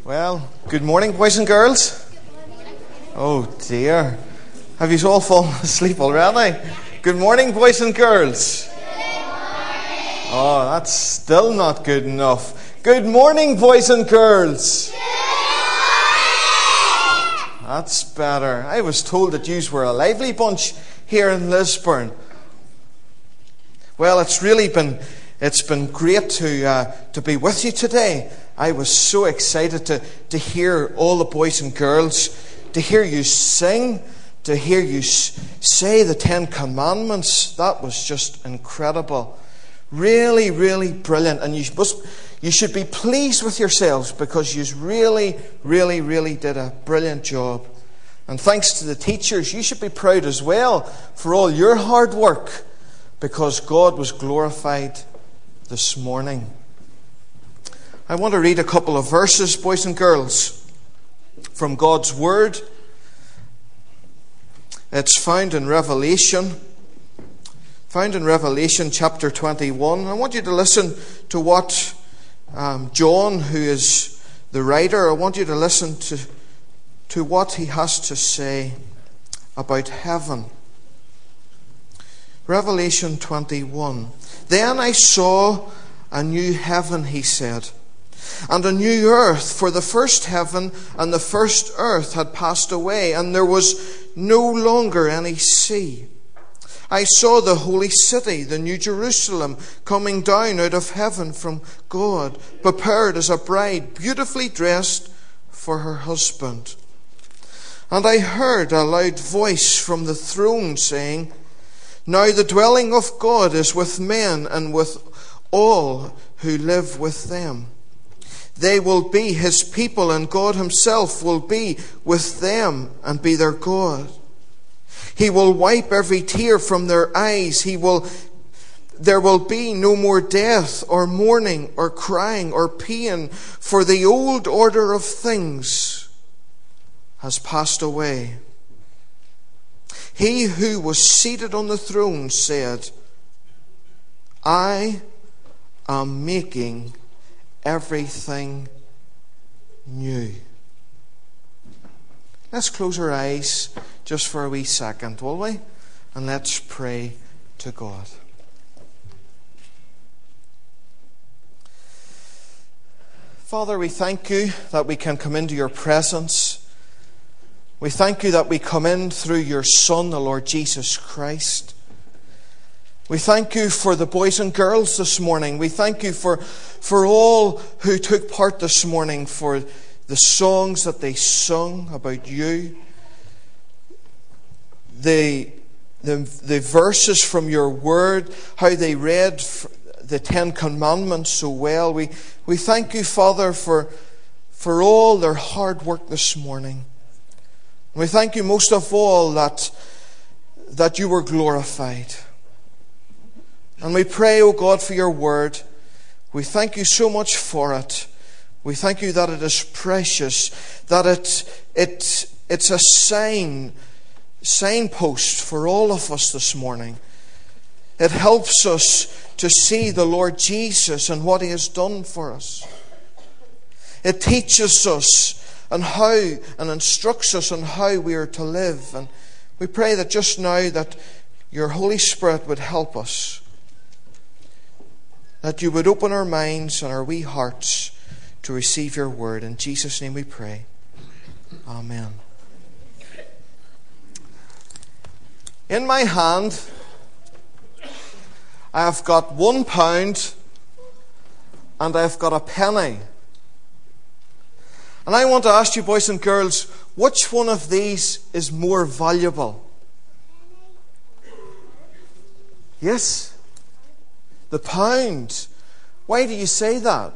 Well, good morning, boys and girls. Oh dear. Have you all fallen asleep already? Good morning, boys and girls. Oh, that's still not good enough. Good morning, boys and girls. That's better. I was told that yous were a lively bunch here in Lisburn. Well, it's been great to be with you today. I was so excited to hear all the boys and girls, to hear you sing, to hear you say the Ten Commandments. That was just incredible. Really, really brilliant. And you should be pleased with yourselves because you really, really, really did a brilliant job. And thanks to the teachers, you should be proud as well for all your hard work because God was glorified this morning. I want to read a couple of verses, boys and girls, from God's Word. It's found in Revelation chapter 21. I want you to listen to what John, who is the writer, I want you to listen to what he has to say about heaven. Revelation 21. Then I saw a new heaven, he said, and a new earth, for the first heaven and the first earth had passed away, and there was no longer any sea. I saw the holy city, the new Jerusalem, coming down out of heaven from God, prepared as a bride, beautifully dressed for her husband. And I heard a loud voice from the throne saying, Now the dwelling of God is with men and with all who live with them. They will be his people, and God himself will be with them and be their God. He will wipe every tear from their eyes. There will be no more death or mourning or crying or pain, for the old order of things has passed away. He who was seated on the throne said, I am making everything new. Let's close our eyes just for a wee second, will we? And let's pray to God. Father, we thank you that we can come into your presence. We thank you that we come in through your Son, the Lord Jesus Christ. We thank you for the boys and girls this morning. We thank you for all who took part this morning, for the songs that they sung about you, the verses from your word, how they read the Ten Commandments so well. We thank you, Father, for all their hard work this morning. We thank you most of all that you were glorified. And we pray, O God, for your word. We thank you so much for it. We thank you that it is precious, that it's a signpost for all of us this morning. It helps us to see the Lord Jesus and what he has done for us. It teaches us and instructs us on how we are to live. And we pray that just now that your Holy Spirit would help us, that you would open our minds and our wee hearts to receive your word. In Jesus' name we pray. Amen. In my hand, I have got £1 and I've got a penny. And I want to ask you, boys and girls, which one of these is more valuable? Yes, the pound. Why do you say that?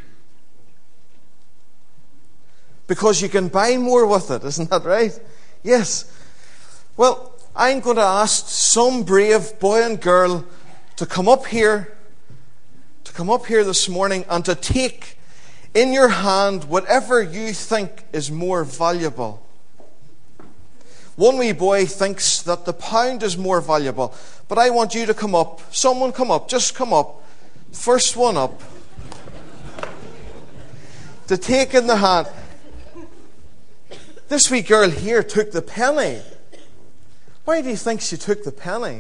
Because you can buy more with it, isn't that right? Yes. Well, I'm going to ask some brave boy and girl to come up here this morning and to take in your hand whatever you think is more valuable. One wee boy thinks that the pound is more valuable, but I want you to come up. Someone come up, just come up. First one up. to take in the hand. This wee girl here took the penny. Why do you think she took the penny?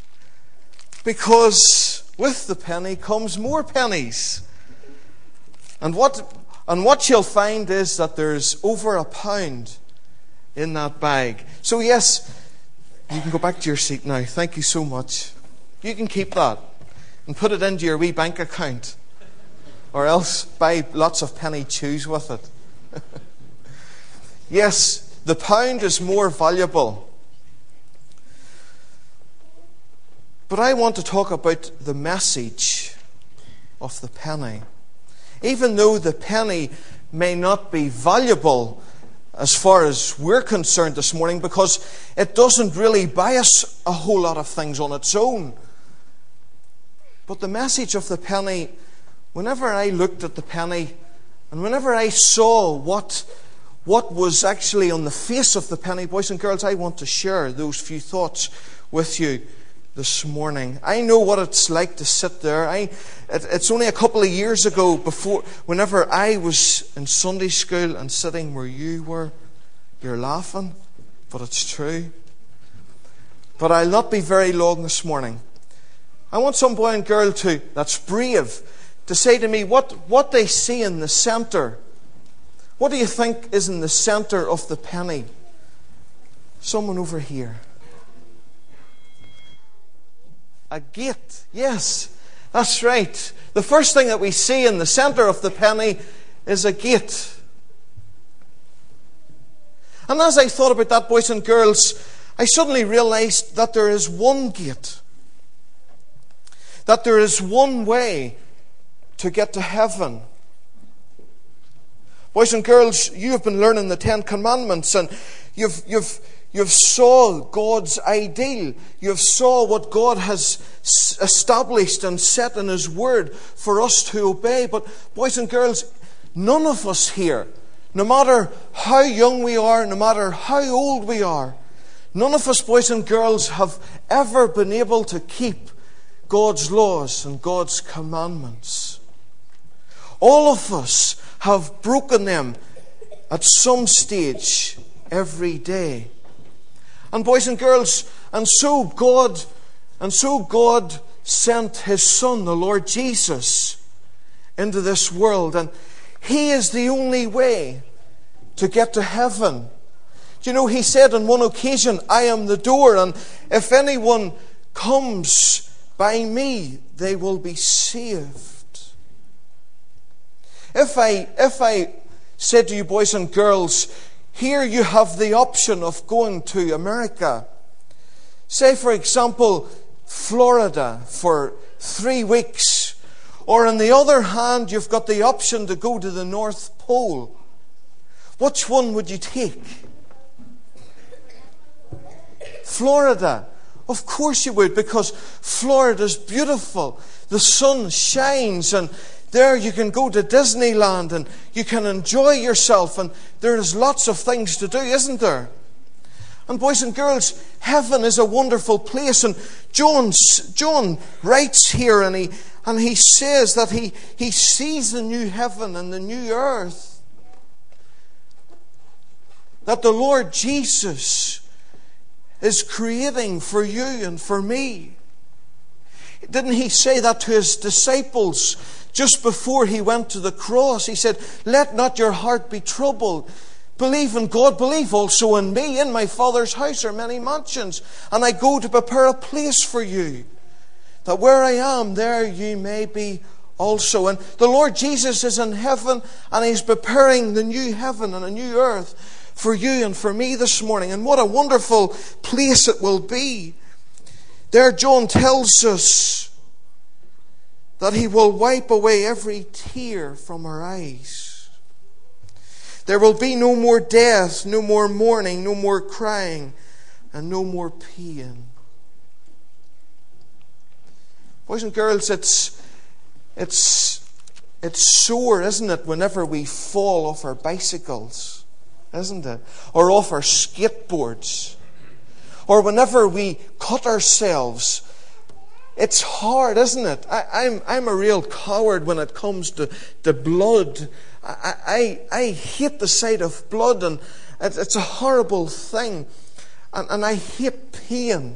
Because with the penny comes more pennies. And what she'll find is that there's over £1 in that bag. So yes, you can go back to your seat now. Thank you so much. You can keep that and put it into your wee bank account. Or else buy lots of penny chews with it. Yes, the pound is more valuable. But I want to talk about the message of the penny. Even though the penny may not be valuable as far as we're concerned this morning, because it doesn't really buy us a whole lot of things on its own. But the message of the penny, whenever I looked at the penny, and whenever I saw what was actually on the face of the penny, boys and girls, I want to share those few thoughts with you this morning. I know what it's like to sit there. It's only a couple of years ago, whenever I was in Sunday school and sitting where you were. You're laughing, but it's true. But I'll not be very long this morning. I want some boy and girl that's brave to say to me what they see in the centre. What do you think is in the centre of the penny? Someone over here. A gate. Yes, that's right. The first thing that we see in the centre of the penny is a gate. And as I thought about that, boys and girls, I suddenly realized that there is one gate. That there is one way to get to heaven. Boys and girls, you have been learning the 10 Commandments, and you've saw God's ideal. You've saw what God has established and set in His Word for us to obey. But boys and girls, none of us here, no matter how young we are, no matter how old we are, none of us, boys and girls, have ever been able to keep God's laws and God's commandments. All of us have broken them at some stage every day. And boys and girls, and so God sent His Son, the Lord Jesus, into this world, and He is the only way to get to heaven. Do you know, He said on one occasion, I am the door, and if anyone comes by me, they will be saved. If I said to you, boys and girls, here you have the option of going to America. Say, for example, Florida for 3 weeks. Or on the other hand, you've got the option to go to the North Pole. Which one would you take? Florida. Of course you would, because Florida's beautiful. The sun shines, and there you can go to Disneyland and you can enjoy yourself, and there's lots of things to do, isn't there? And boys and girls, heaven is a wonderful place. And John writes here, and he says that he sees the new heaven and the new earth that the Lord Jesus is creating for you and for me. Didn't He say that to His disciples just before He went to the cross? He said, let not your heart be troubled. Believe in God, believe also in me. In my Father's house are many mansions, and I go to prepare a place for you, that where I am, there you may be also. And the Lord Jesus is in heaven, and He's preparing the new heaven and a new earth for you and for me this morning. And what a wonderful place it will be. There John tells us that He will wipe away every tear from our eyes. There will be no more death, no more mourning, no more crying, and no more pain. Boys and girls, it's sore, isn't it, whenever we fall off our bicycles, isn't it? Or off our skateboards. Or whenever we cut ourselves it's hard, isn't it? I'm a real coward when it comes to blood. I hate the sight of blood, and it's a horrible thing. And I hate pain.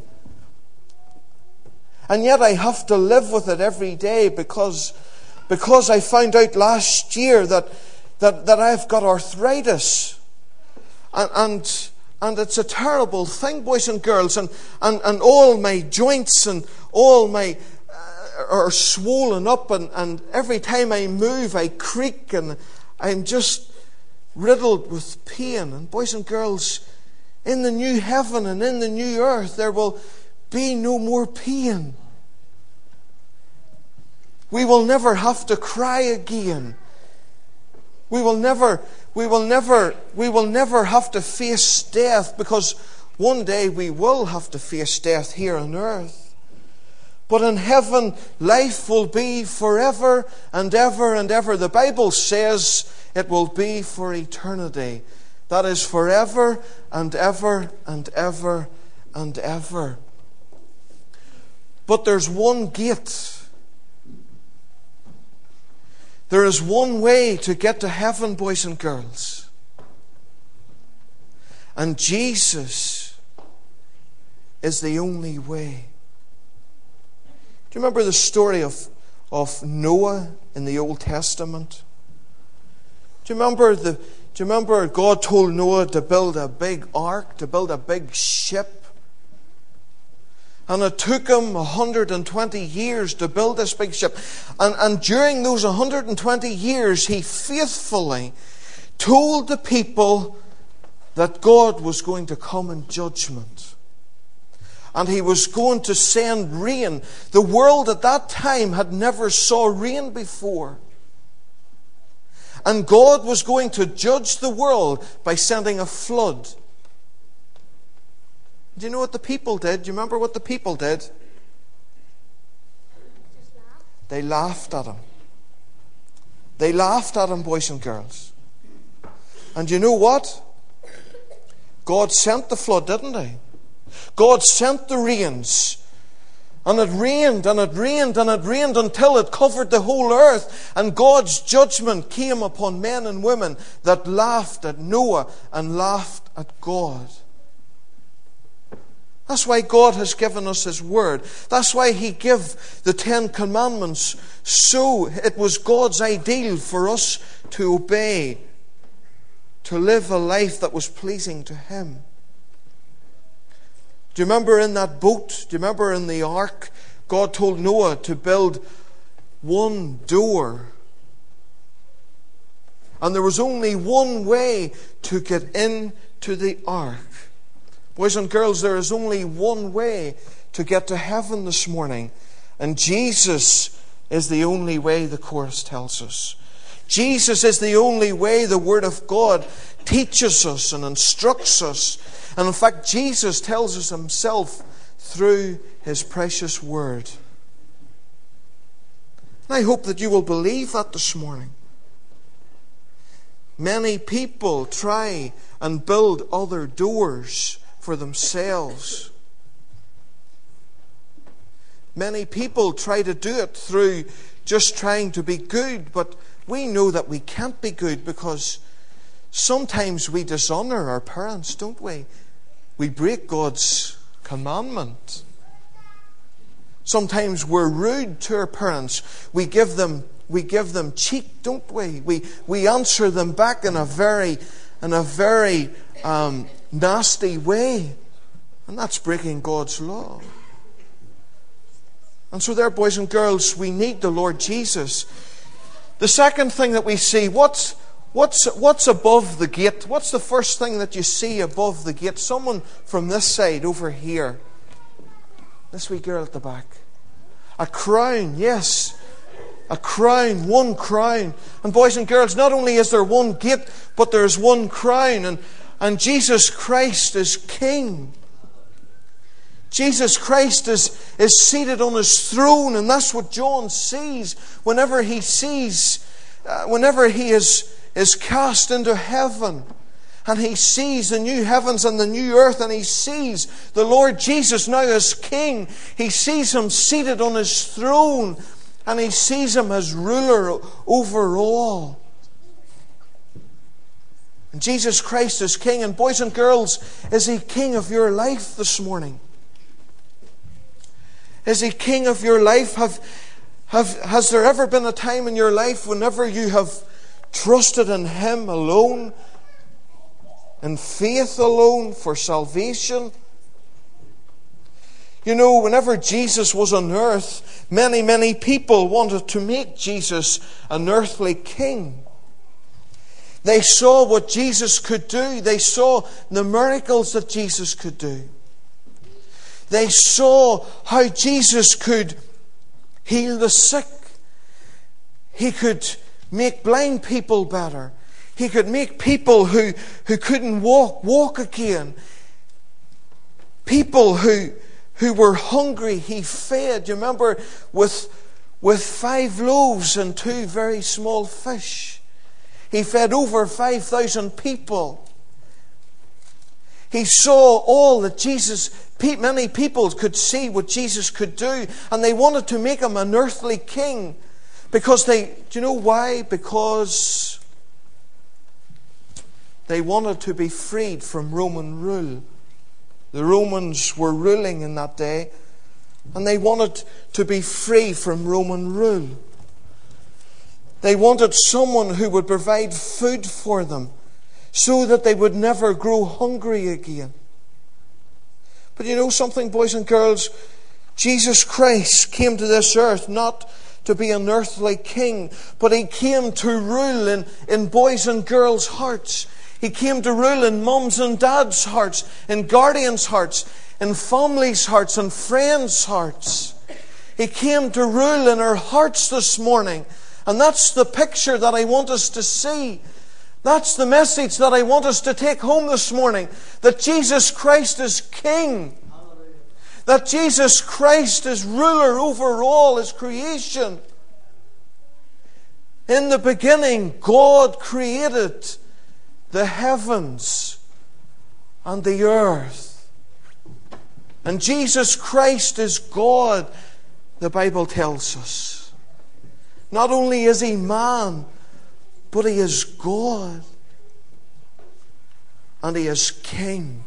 And yet I have to live with it every day because I found out last year that I've got arthritis. And it's a terrible thing, boys and girls. And all my joints and all my are swollen up. And every time I move, I creak. And I'm just riddled with pain. And boys and girls, in the new heaven and in the new earth, there will be no more pain. We will never have to cry again. We will never have to face death, because one day we will have to face death here on earth. But in heaven, life will be forever and ever and ever. The Bible says it will be for eternity. That is forever and ever and ever and ever. But there's one gate. There is one way to get to heaven, boys and girls. And Jesus is the only way. Do you remember the story of Noah in the Old Testament? Do you remember God told Noah to build a big ark, to build a big ship? And it took him 120 years to build this big ship. And during those 120 years, he faithfully told the people that God was going to come in judgment. And he was going to send rain. The world at that time had never saw rain before. And God was going to judge the world by sending a flood. Do you know what the people did? Do you remember what the people did? They laughed at him. They laughed at him, boys and girls. And you know what? God sent the flood, didn't he? God sent the rains. And it rained, and it rained, and it rained until it covered the whole earth. And God's judgment came upon men and women that laughed at Noah and laughed at God. That's why God has given us His Word. That's why He gave the 10 Commandments. So it was God's ideal for us to obey, to live a life that was pleasing to Him. Do you remember in that boat? Do you remember in the ark? God told Noah to build one door. And there was only one way to get into the ark. Boys and girls, there is only one way to get to heaven this morning. And Jesus is the only way, the chorus tells us. Jesus is the only way. The Word of God teaches us and instructs us. And in fact, Jesus tells us Himself through His precious Word. And I hope that you will believe that this morning. Many people try and build other doors for themselves. Many people try to do it through just trying to be good, but we know that we can't be good because sometimes we dishonor our parents, don't we? We break God's commandment. Sometimes we're rude to our parents. We give them cheek, don't we? We answer them back in a very nasty way. And that's breaking God's law. And so there, boys and girls, we need the Lord Jesus. The second thing that we see, what's above the gate? What's the first thing that you see above the gate? Someone from this side over here. This wee girl at the back. A crown, yes. A crown, one crown. And boys and girls, not only is there one gate, but there's one crown. And Jesus Christ is King. Jesus Christ is seated on His throne, and that's what John sees whenever he is cast into heaven. And he sees the new heavens and the new earth, and he sees the Lord Jesus now as King. He sees him seated on his throne, and he sees him as ruler over all. And Jesus Christ is King. And boys and girls, is he King of your life this morning? Is he King of your life? Has there ever been a time in your life whenever you have trusted in him alone, in faith alone for salvation? You know, whenever Jesus was on earth, many people wanted to make Jesus an earthly king. They saw what Jesus could do. They saw the miracles that Jesus could do. They saw how Jesus could heal the sick. He could make blind people better. He could make people who couldn't walk again. People who were hungry, he fed. You remember with 5 loaves and 2 very small fish. He fed over 5,000 people. He saw all that many people could see what Jesus could do, and they wanted to make him an earthly king. Because do you know why? Because they wanted to be freed from Roman rule. The Romans were ruling in that day, and they wanted to be free from Roman rule. They wanted someone who would provide food for them so that they would never grow hungry again. But you know something, boys and girls? Jesus Christ came to this earth not to be an earthly king, but he came to rule in boys' and girls' hearts. He came to rule in mums and dads' hearts, in guardians' hearts, in families' hearts, and friends' hearts. He came to rule in our hearts this morning. And that's the picture that I want us to see. That's the message that I want us to take home this morning. That Jesus Christ is King. Hallelujah. That Jesus Christ is ruler over all his creation. In the beginning, God created the heavens and the earth. And Jesus Christ is God, the Bible tells us. Not only is he man, but he is God. And he is King.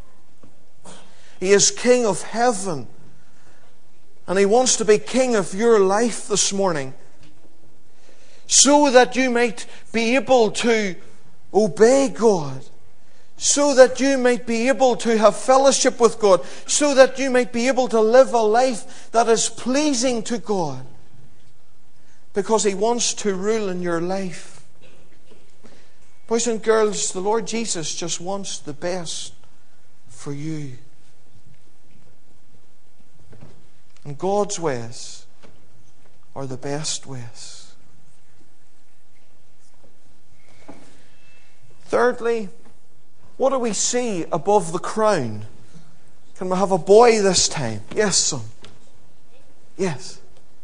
He is King of heaven. And he wants to be King of your life this morning, so that you might be able to obey God, so that you might be able to have fellowship with God, so that you might be able to live a life that is pleasing to God, because he wants to rule in your life. Boys and girls, the Lord Jesus just wants the best for you. And God's ways are the best ways. Thirdly, what do we see above the crown? Can we have a boy this time? Yes, son. Yes.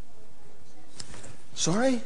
Sorry?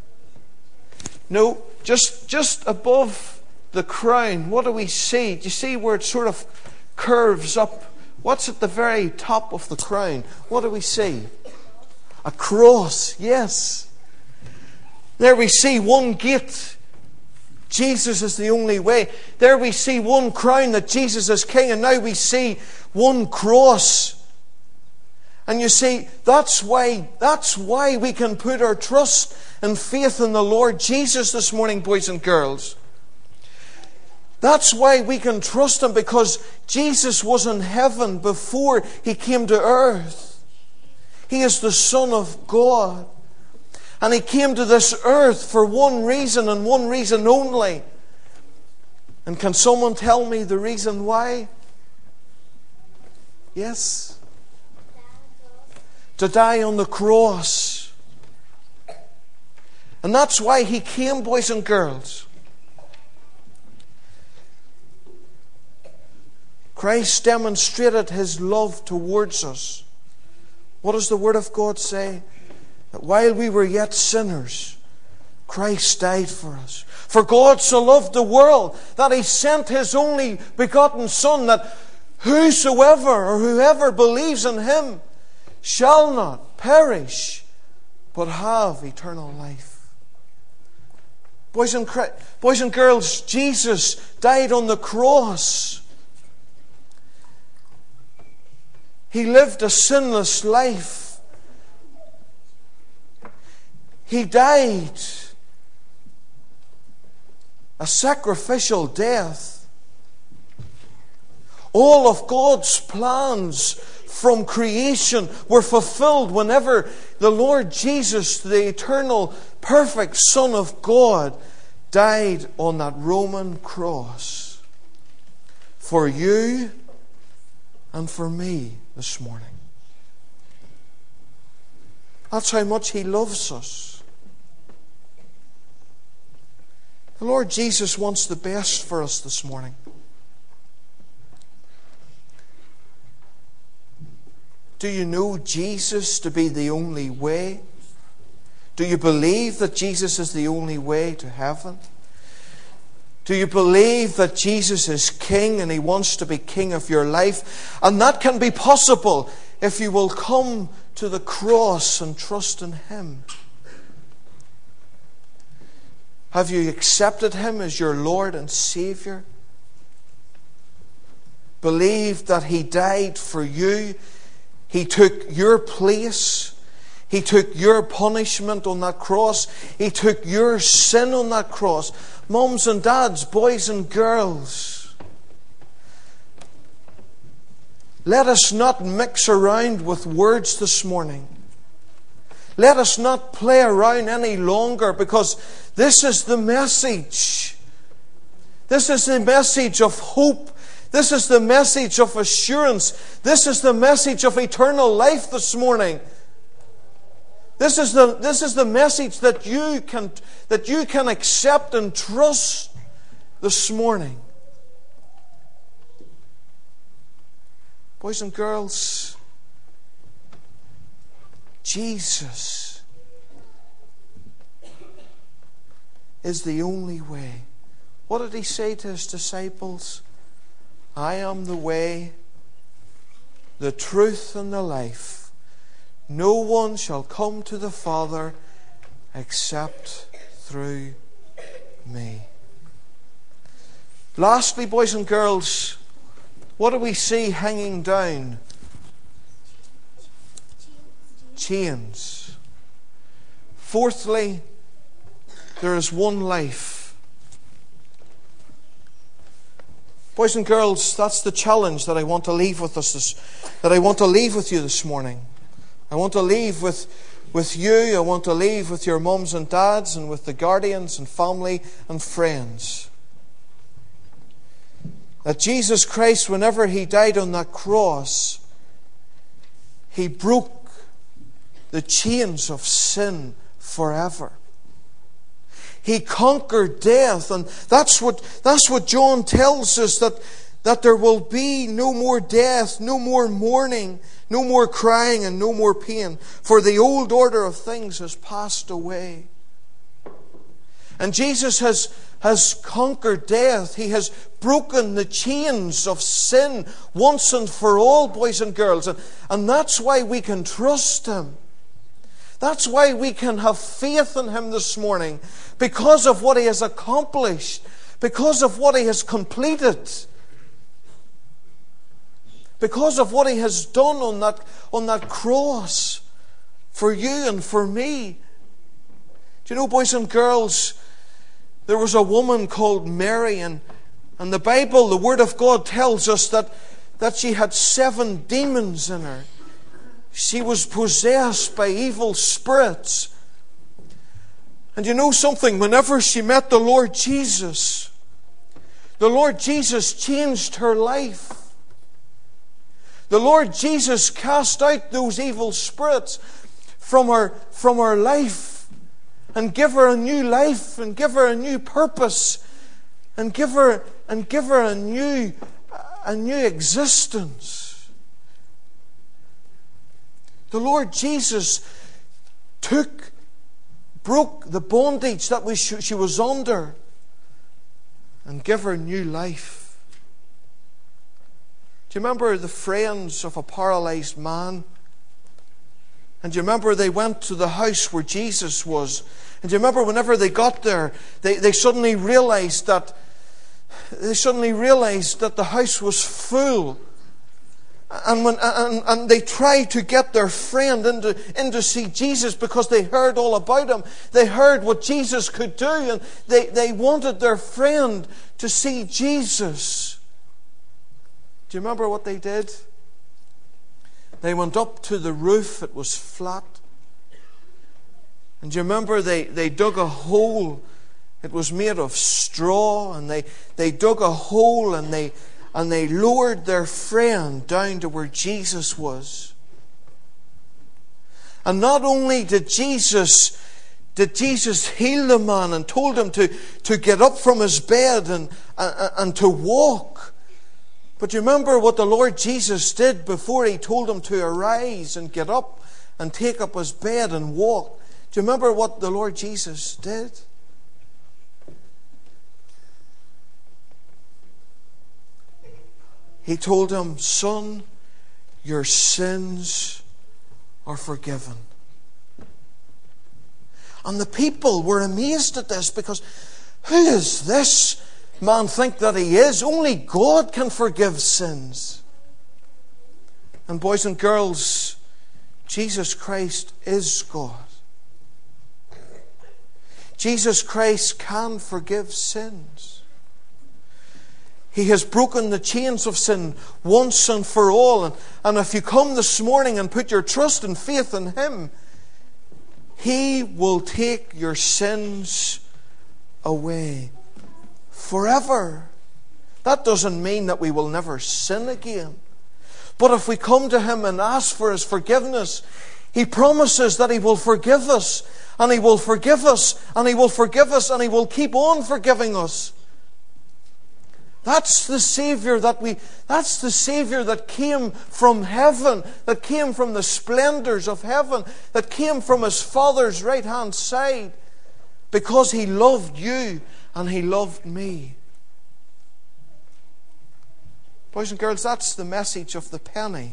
No, just above the crown, what do we see? Do you see where it sort of curves up? What's at the very top of the crown? What do we see? A cross, yes. There we see one gate. Jesus is the only way. There we see one crown, that Jesus is King, and now we see one cross. And you see, that's why we can put our trust and faith in the Lord Jesus this morning, boys and girls. That's why we can trust him, because Jesus was in heaven before he came to earth. He is the Son of God. And he came to this earth for one reason and one reason only. And can someone tell me the reason why? Yes? To die on the cross. And that's why he came, boys and girls. Christ demonstrated his love towards us. What does the Word of God say? That while we were yet sinners, Christ died for us. For God so loved the world that He sent His only begotten Son, that whoever believes in Him shall not perish, but have eternal life. Boys and girls, Jesus died on the cross. He lived a sinless life. He died a sacrificial death. All of God's plans from creation were fulfilled whenever the Lord Jesus, the eternal, perfect Son of God, died on that Roman cross for you and for me this morning. That's how much He loves us. The Lord Jesus wants the best for us this morning. Do you know Jesus to be the only way? Do you believe that Jesus is the only way to heaven? Do you believe that Jesus is King and He wants to be King of your life? And that can be possible if you will come to the cross and trust in Him. Have you accepted Him as your Lord and Savior? Believe that He died for you. He took your place. He took your punishment on that cross. He took your sin on that cross. Mums and dads, boys and girls, let us not mix around with words this morning. Let us not play around any longer, because this is the message. This is the message of hope. This is the message of assurance. This is the message of eternal life this morning. This is the message that you can accept and trust this morning. Boys and girls, Jesus is the only way. What did He say to His disciples? I am the way, the truth, and the life. No one shall come to the Father except through me. Lastly, boys and girls, what do we see hanging down? Chains. Fourthly, there is one life. Boys and girls, that's the challenge that I want to leave with us, that I want to leave with you this morning. I want to leave with you. I want to leave with your mums and dads and with the guardians and family and friends. That Jesus Christ, whenever He died on that cross, He broke the chains of sin forever. He conquered death, and that's what John tells us, that there will be no more death, no more mourning, no more crying, and no more pain, for the old order of things has passed away. And Jesus has conquered death. He has broken the chains of sin once and for all, boys and girls. And that's why we can trust Him. That's why we can have faith in Him this morning, because of what He has accomplished, because of what He has completed, because of what He has done on that cross for you and for me. Do you know, boys and girls, there was a woman called Mary, and the Bible, the Word of God, tells us that she had 7 demons in her. She was possessed by evil spirits. And you know something? Whenever she met the Lord Jesus changed her life. The Lord Jesus cast out those evil spirits from her life, and give her a new life, and give her a new purpose, and give her a new existence. The Lord Jesus broke the bondage that she was under and give her new life. Do you remember the friends of a paralyzed man? And do you remember they went to the house where Jesus was? And do you remember whenever they got there, they suddenly realized that the house was full. And they tried to get their friend in to see Jesus because they heard all about him. They heard what Jesus could do, and they wanted their friend to see Jesus. Do you remember what they did? They went up to the roof. It was flat. And do you remember they dug a hole? It was made of straw, and they dug a hole, and they lowered their friend down to where Jesus was. And not only did Jesus heal the man and told him to get up from his bed and to walk, but you remember what the Lord Jesus did before he told him to arise and get up and take up his bed and walk. Do you remember what the Lord Jesus did? He told him, "Son, your sins are forgiven." And the people were amazed at this, because who does this man think that he is? Only God can forgive sins. And boys and girls, Jesus Christ is God. Jesus Christ can forgive sins. He has broken the chains of sin once and for all. And if you come this morning and put your trust and faith in Him, He will take your sins away forever. That doesn't mean that we will never sin again. But if we come to Him and ask for His forgiveness, He promises that He will forgive us, and He will forgive us, and He will forgive us, and He will keep on forgiving us. That's the Savior that came from heaven, that came from the splendors of heaven, that came from His Father's right hand side, because He loved you and He loved me. Boys and girls, that's the message of the penny.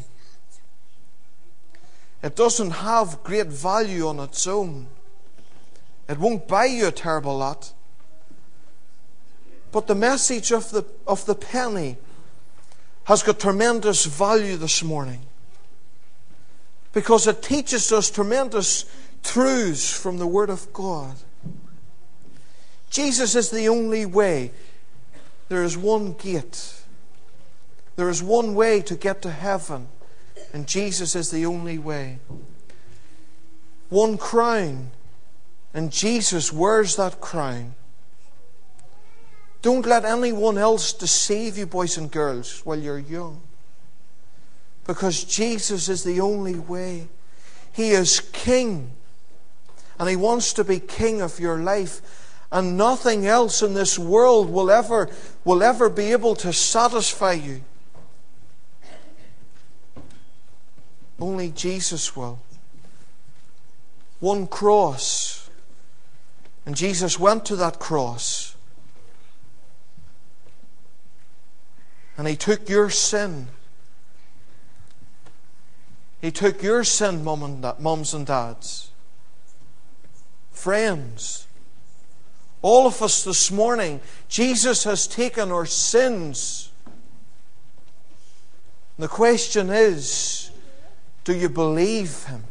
It doesn't have great value on its own. It won't buy you a terrible lot. But the message of the penny has got tremendous value this morning, because it teaches us tremendous truths from the Word of God. Jesus is the only way. There is one gate. There is one way to get to heaven, and Jesus is the only way. One crown, and Jesus wears that crown. Don't let anyone else deceive you, boys and girls, while you're young, because Jesus is the only way. He is King, and He wants to be King of your life, and nothing else in this world will ever be able to satisfy you. Only Jesus will. One cross, and Jesus went to that cross, and He took your sin. He took your sin, mums and dads. Friends, all of us this morning, Jesus has taken our sins. The question is, do you believe Him?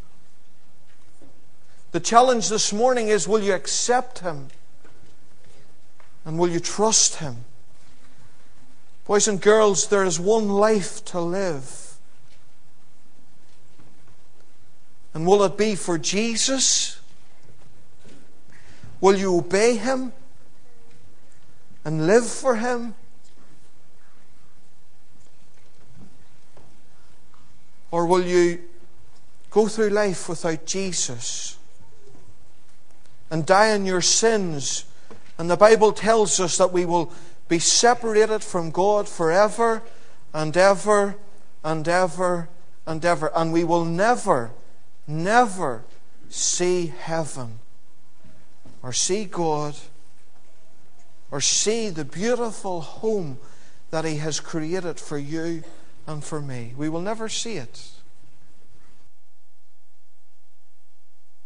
The challenge this morning is, will you accept Him? And will you trust Him? Boys and girls, there is one life to live. And will it be for Jesus? Will you obey Him and live for Him? Or will you go through life without Jesus and die in your sins? And the Bible tells us that we will be separated from God forever and ever and ever and ever. And we will never, never see heaven or see God, or see the beautiful home that He has created for you and for me. We will never see it.